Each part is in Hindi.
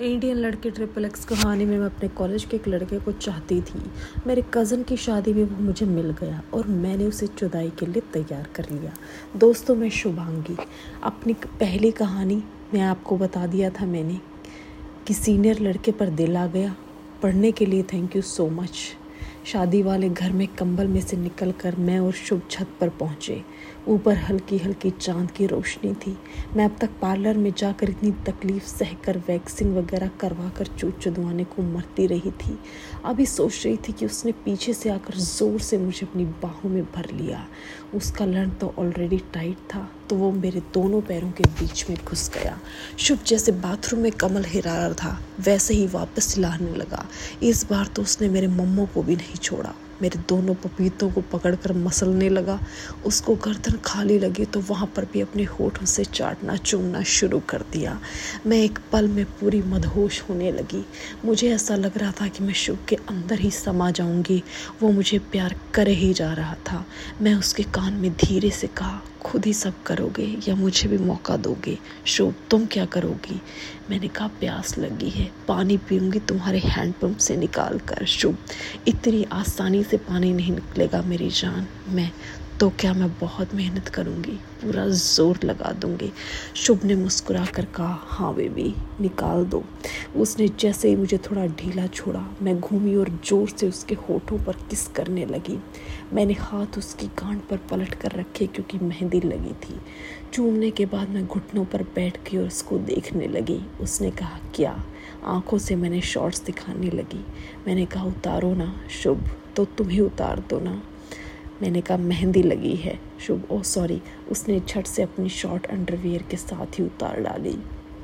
इंडियन लड़के ट्रिपल एक्स कहानी में मैं अपने कॉलेज के एक लड़के को चाहती थी। मेरे कज़न की शादी में वो मुझे मिल गया और मैंने उसे जुदाई के लिए तैयार कर लिया। दोस्तों, मैं शुभांगी। अपनी पहली कहानी मैं आपको बता दिया था मैंने कि सीनियर लड़के पर दिल आ गया। पढ़ने के लिए थैंक यू सो मच। शादी वाले घर में कंबल में से निकलकर मैं और शुभ छत पर पहुँचे। ऊपर हल्की हल्की चांद की रोशनी थी। मैं अब तक पार्लर में जाकर इतनी तकलीफ सहकर वैक्सिंग वगैरह करवा कर चूत चुदवाने को मरती रही थी। अभी सोच रही थी कि उसने पीछे से आकर ज़ोर से मुझे अपनी बाहों में भर लिया। उसका लड़ तो ऑलरेडी टाइट था तो वो मेरे दोनों पैरों के बीच में घुस गया। शुभ जैसे बाथरूम में कमल हिला रहा था वैसे ही वापस हिलाने लगा। इस बार तो उसने मेरे मम्मों को भी नहीं छोड़ा। मेरे दोनों पपीतों को पकड़कर मसलने लगा। उसको गर्दन खाली लगी तो वहाँ पर भी अपने होठों से चाटना चूमना शुरू कर दिया। मैं एक पल में पूरी मदहोश होने लगी। मुझे ऐसा लग रहा था कि मैं शुभ के अंदर ही समा जाऊंगी। वो मुझे प्यार करे ही जा रहा था। मैं उसके कान में धीरे से कहा, खुद ही सब करोगे या मुझे भी मौका दोगे? शुभ, तुम क्या करोगी? मैंने कहा, प्यास लगी है, पानी पीऊंगी तुम्हारे हैंडपंप से निकाल कर। शुभ, इतनी आसानी से पानी नहीं निकलेगा मेरी जान। मैं बहुत मेहनत करूंगी, पूरा जोर लगा दूंगी। शुभ ने मुस्कुरा कर कहा, हाँ बेबी, निकाल दो। उसने जैसे ही मुझे थोड़ा ढीला छोड़ा मैं घूमी और जोर से उसके होठों पर किस करने लगी। मैंने हाथ उसकी गांठ पर पलट कर रखे क्योंकि मेहंदी लगी थी। चूमने के बाद मैं घुटनों पर बैठ गई और उसको देखने लगी। उसने कहा, क्या? आंखों से मैंने शॉर्ट्स दिखाने लगी। मैंने कहा, उतारो ना शुभ, तो तुम ही उतार दो ना। मैंने कहा, मेहंदी लगी है शुभ। Oh sorry. उसने झट से अपनी शॉर्ट अंडरवियर के साथ ही उतार डाली।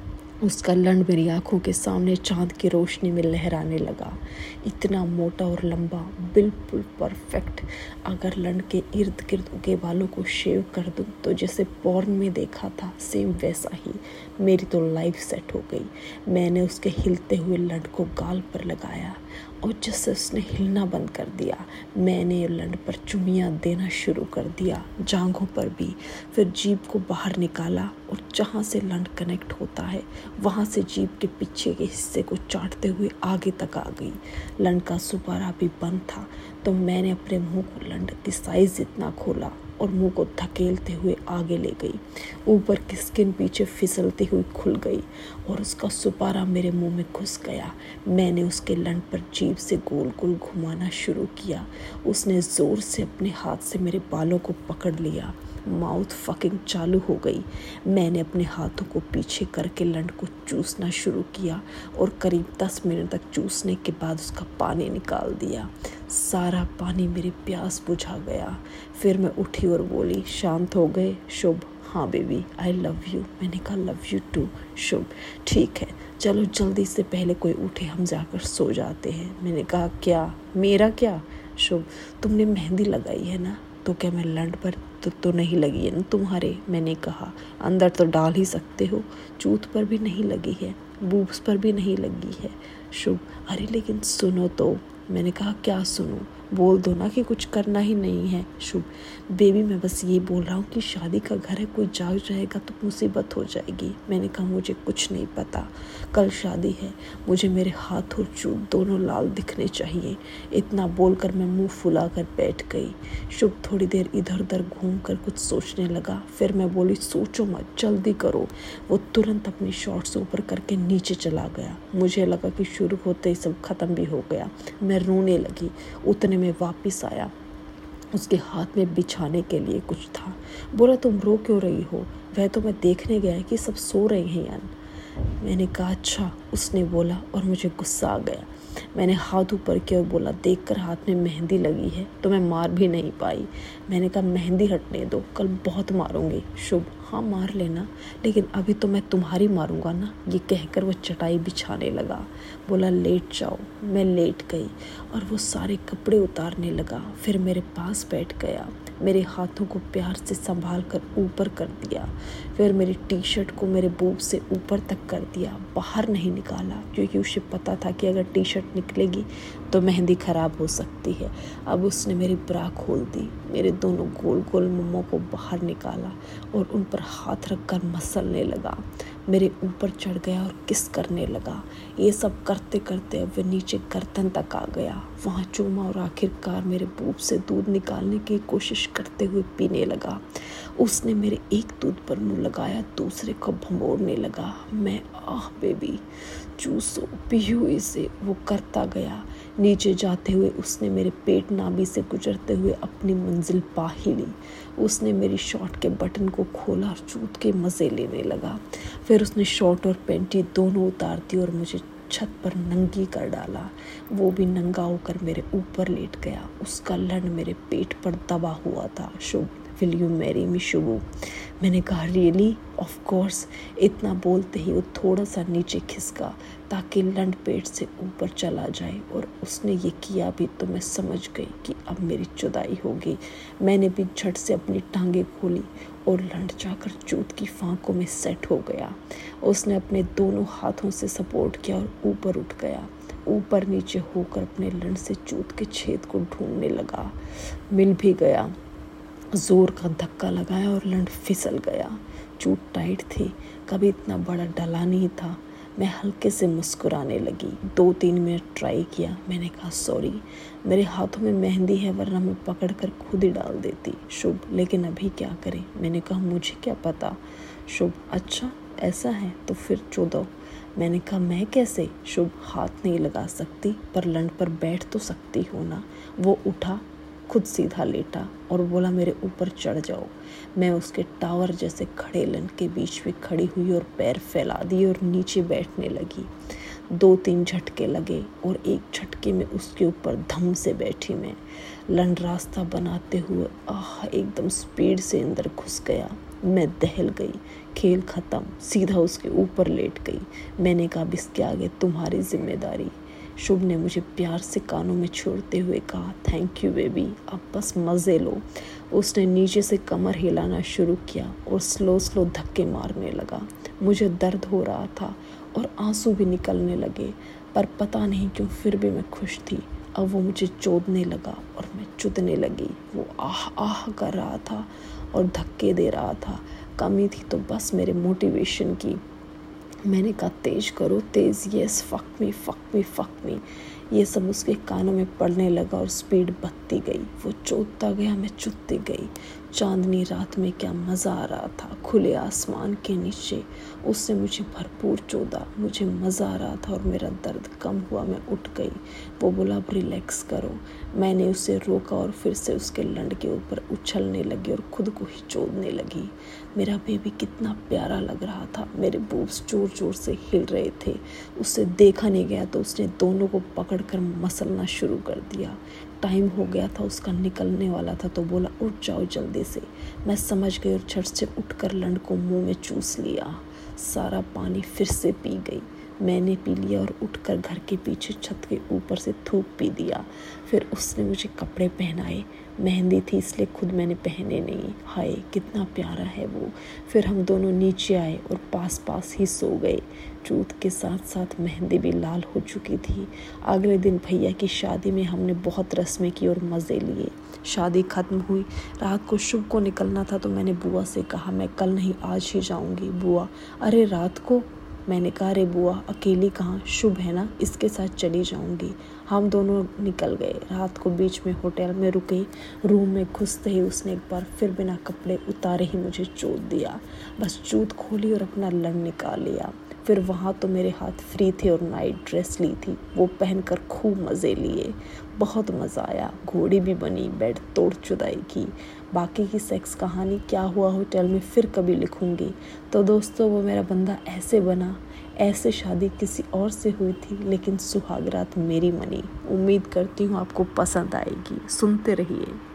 उसका लंड मेरी आंखों के सामने चांद की रोशनी में लहराने लगा। इतना मोटा और लंबा, बिल्कुल परफेक्ट। अगर लंड के इर्द गिर्द उगे बालों को शेव कर दूं तो जैसे पॉर्न में देखा था सेम वैसा ही। मेरी तो लाइफ सेट हो गई। मैंने उसके हिलते हुए लंड को गाल पर लगाया और जैसे उसने हिलना बंद कर दिया मैंने लंड पर चुमियाँ देना शुरू कर दिया, जांघों पर भी। फिर जीभ को बाहर निकाला और जहाँ से लंड कनेक्ट होता है वहाँ से जीभ के पीछे के हिस्से को चाटते हुए आगे तक आ गई। लंड का सुपारा भी बंद था तो मैंने अपने मुंह को लंड की साइज जितना खोला और मुंह को धकेलते हुए आगे ले गई। ऊपर की स्किन पीछे फिसलती हुई खुल गई और उसका सुपारा मेरे मुंह में घुस गया। मैंने उसके लंड पर जीभ से गोल गोल घुमाना शुरू किया। उसने ज़ोर से अपने हाथ से मेरे बालों को पकड़ लिया। माउथ फकिंग चालू हो गई। मैंने अपने हाथों को पीछे करके लंड को चूसना शुरू किया और करीब 10 मिनट तक चूसने के बाद उसका पानी निकाल दिया। सारा पानी मेरी प्यास बुझा गया। फिर मैं उठी और बोली, शांत हो गए शुभ? हाँ बेबी, आई लव यू। मैंने कहा, लव यू टू शुभ। ठीक है, चलो जल्दी से पहले कोई उठे हम जाकर सो जाते हैं। मैंने कहा, क्या? मेरा क्या? शुभ, तुमने मेहंदी लगाई है ना, तो क्या मैं लंड पर तो नहीं लगी है ना तुम्हारे? मैंने कहा, अंदर तो डाल ही सकते हो। चूत पर भी नहीं लगी है, बूब्स पर भी नहीं लगी है। शुभ, अरे लेकिन सुनो तो। मैंने कहा, क्या सुनो? बोल दो ना कि कुछ करना ही नहीं है। शुभ, बेबी मैं बस ये बोल रहा हूँ कि शादी का घर है, कोई जाग जाएगा तो मुसीबत हो जाएगी। मैंने कहा, मुझे कुछ नहीं पता, कल शादी है, मुझे मेरे हाथ और चूत दोनों लाल दिखने चाहिए। इतना बोलकर मैं मुंह फुला कर बैठ गई। शुभ थोड़ी देर इधर उधर घूम कर कुछ सोचने लगा। फिर मैं बोली, सोचो मत, जल्दी करो। वो तुरंत अपनी शॉर्ट्स ऊपर करके नीचे चला गया। मुझे लगा कि शुरू होते ही सब खत्म भी हो गया। मैं रोने लगी। उतने में वापस आया। उसके हाथ में बिछाने के लिए कुछ था। बोला, तुम रो क्यों रही हो? वह तो मैं देखने गया कि सब सो रहे हैं यार। मैंने कहा, अच्छा। उसने बोला और मुझे गुस्सा आ गया। मैंने हाथ ऊपर किया और बोला, देखकर हाथ में मेहंदी लगी है तो मैं मार भी नहीं पाई। मैंने कहा, मेहंदी हटने दो, कल बहुत मारूंगी। शुभ, हाँ मार लेना, लेकिन अभी तो मैं तुम्हारी मारूंगा ना। ये कहकर वो चटाई बिछाने लगा। बोला, लेट जाओ। मैं लेट गई और वो सारे कपड़े उतारने लगा। फिर मेरे पास बैठ गया। मेरे हाथों को प्यार से संभाल कर ऊपर कर दिया। फिर मेरी टी शर्ट को मेरे बूब से ऊपर तक कर दिया, बाहर नहीं निकाला क्योंकि उसे पता था कि अगर टी शर्ट निकलेगी तो मेहंदी ख़राब हो सकती है। अब उसने मेरी ब्रा खोल दी, मेरे दोनों गोल गोल मुंहों को बाहर निकाला और उन पर हाथ रखकर मसलने लगा। मेरे ऊपर चढ़ गया और किस करने लगा। ये सब करते करते अब वह नीचे गर्दन तक आ गया, वहाँ चूमा और आखिरकार मेरे बूब से दूध निकालने की कोशिश करते हुए पीने लगा। उसने मेरे एक दूध पर मुंह लगाया, दूसरे को भंबोड़ने लगा। मैं आह बेबी चूसो पियो इसे, वो करता गया। नीचे जाते हुए उसने मेरे पेट नाभि से गुजरते हुए अपनी मंजिल पा ही ली। उसने मेरी शॉर्ट के बटन को खोला और चूत के मज़े लेने लगा। फिर उसने शॉर्ट और पैंटी दोनों उतार दी और मुझे छत पर नंगी कर डाला। वो भी नंगा होकर मेरे ऊपर लेट गया। उसका लंड मेरे पेट पर दबा हुआ था। Shubh, will you marry me Shubhu? मैंने कहा रियली, ऑफ कोर्स। इतना बोलते ही वो थोड़ा सा नीचे खिसका ताकि लंड पेट से ऊपर चला जाए, और उसने ये किया भी तो मैं समझ गई कि अब मेरी जुदाई होगी। मैंने भी झट से अपनी टांगें खोली और लंड जाकर चूत की फांकों में सेट हो गया। उसने अपने दोनों हाथों से सपोर्ट किया और ऊपर उठ गया। ऊपर नीचे होकर अपने लंड से चूत के छेद को ढूंढने लगा। मिल भी गया। जोर का धक्का लगाया और लंड फिसल गया। चूत टाइट थी, कभी इतना बड़ा डला नहीं था। मैं हल्के से मुस्कुराने लगी। 2-3 मिनट ट्राई किया। मैंने कहा सॉरी, मेरे हाथों में मेहंदी है, वरना मैं पकड़ कर खुद ही डाल देती। शुभ, लेकिन अभी क्या करें? मैंने कहा मुझे क्या पता। शुभ, अच्छा ऐसा है तो फिर चो। मैंने कहा मैं कैसे? शुभ, हाथ नहीं लगा सकती पर लंड पर बैठ तो सकती हो ना। वो उठा, खुद सीधा लेटा और बोला मेरे ऊपर चढ़ जाओ। मैं उसके टावर जैसे खड़े लंड के बीच में खड़ी हुई और पैर फैला दिए और नीचे बैठने लगी। 2-3 झटके लगे और एक झटके में उसके ऊपर धम से बैठी मैं। लंड रास्ता बनाते हुए एकदम स्पीड से अंदर घुस गया। मैं दहल गई। खेल खत्म, सीधा उसके ऊपर लेट गई। मैंने कहा इसके आगे तुम्हारी जिम्मेदारी। शुभ ने मुझे प्यार से कानों में छोड़ते हुए कहा थैंक यू बेबी, अब बस मज़े लो। उसने नीचे से कमर हिलाना शुरू किया और स्लो स्लो धक्के मारने लगा। मुझे दर्द हो रहा था और आंसू भी निकलने लगे, पर पता नहीं क्यों फिर भी मैं खुश थी। अब वो मुझे चोदने लगा और मैं चुदने लगी। वो आह आह कर रहा था और धक्के दे रहा था। कमी थी तो बस मेरे मोटिवेशन की। मैंने कहा तेज करो, तेज, yes, fuck me fuck me fuck me. ये सब उसके कानों में पड़ने लगा और स्पीड बढ़ती गई। वो चोदता गया, मैं चुदती गई। चांदनी रात में क्या मज़ा आ रहा था। खुले आसमान के नीचे उससे मुझे भरपूर चोदा। मुझे मज़ा आ रहा था और मेरा दर्द कम हुआ। मैं उठ गई। वो बोला अब रिलैक्स करो। मैंने उसे रोका और फिर से उसके लंड के ऊपर उछलने लगी और खुद को ही चोदने लगी। मेरा बेबी कितना प्यारा लग रहा था। मेरे बूब्स जोर जोर से हिल रहे थे। उससे देखा नहीं गया तो उसने दोनों को पकड़कर मसलना शुरू कर दिया। टाइम हो गया था, उसका निकलने वाला था तो बोला उठ जाओ जल्दी से। मैं समझ गई और झट से उठकर लंड को मुंह में चूस लिया। सारा पानी फिर से पी गई। मैंने पी लिया और उठकर घर के पीछे छत के ऊपर से थूक पी दिया। फिर उसने मुझे कपड़े पहनाए। मेहंदी थी इसलिए खुद मैंने पहने नहीं। हाय कितना प्यारा है वो। फिर हम दोनों नीचे आए और पास पास ही सो गए। चूत के साथ साथ मेहंदी भी लाल हो चुकी थी। अगले दिन भैया की शादी में हमने बहुत रस्में की और मज़े लिए। शादी ख़त्म हुई। रात को शुभ को निकलना था तो मैंने बुआ से कहा मैं कल नहीं आज ही जाऊंगी। बुआ, अरे रात को? मैंने कहा अरे बुआ अकेली कहाँ, शुभ है ना, इसके साथ चली जाऊंगी। हम दोनों निकल गए। रात को बीच में होटल में रुके। रूम में घुसते ही उसने एक बार फिर बिना कपड़े उतारे ही मुझे चोद दिया। बस चूत खोली और अपना लंड निकाल लिया। फिर वहाँ तो मेरे हाथ फ्री थे और नाइट ड्रेस ली थी, वो पहनकर खूब मज़े लिए। बहुत मज़ा आया। घोड़ी भी बनी, बेड तोड़ जुदाई की। बाकी की सेक्स कहानी क्या हुआ होटल में फिर कभी लिखूंगी। तो दोस्तों वो मेरा बंदा ऐसे बना। ऐसे शादी किसी और से हुई थी लेकिन सुहागरात मेरी मनी। उम्मीद करती हूँ आपको पसंद आएगी। सुनते रहिए।